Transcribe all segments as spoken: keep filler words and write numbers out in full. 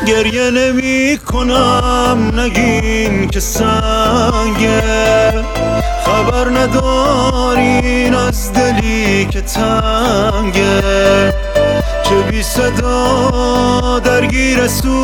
گریه نمی کنم نگین که سنگه، خبر ندارین از دلی که تنگه، که بی صدا درگیر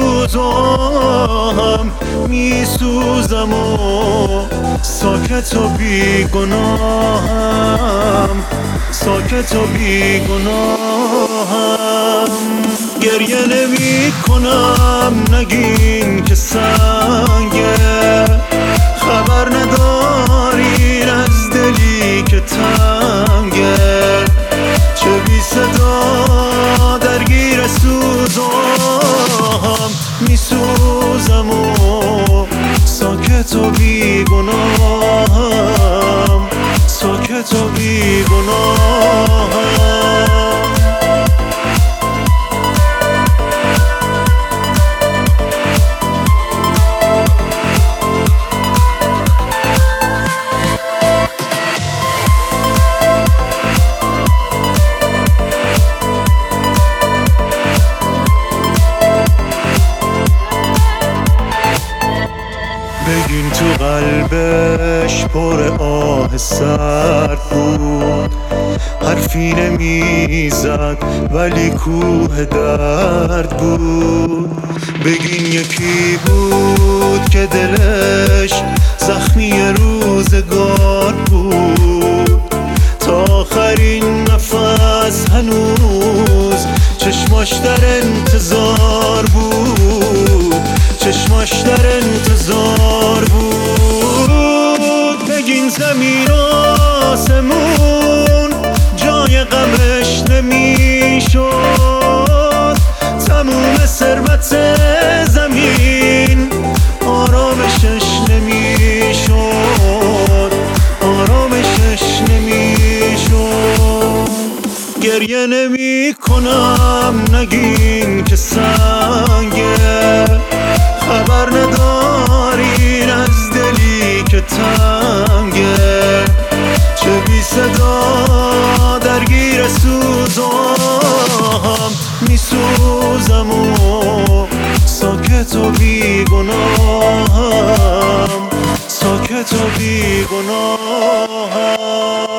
سوزم می سوزم و ساکت و بی گناهم، ساکت و بی گناهم. گریه نمی کنم نگین که سنگه، خبر ندارین از دلی که تنگه، چه بی صدا درگیر سوزم می سوزم و ساکت و بی گناهم، ساکت و بی گناهم. بگین تو قلبش پر آه سرد بود، حرفی نمیزد ولی کوه درد بود. بگین یکی بود که دلش زخمی روزگار بود، تا آخرین نفس هنوز چشماش در انتظار بود، چشماش در انتظار بود. بگین زمین و آسمون جای غمش نمیشد، تموم ثروت زمین آرامشش نمیشد، آرامشش نمیشد. گریه نمی کنم نگین که سنگه، خبر ندارین از دلی که تنگه، چه بی صدا درگیر سوزم می سوزم و ساکت و بی گناهم، ساکت و بی گناهم.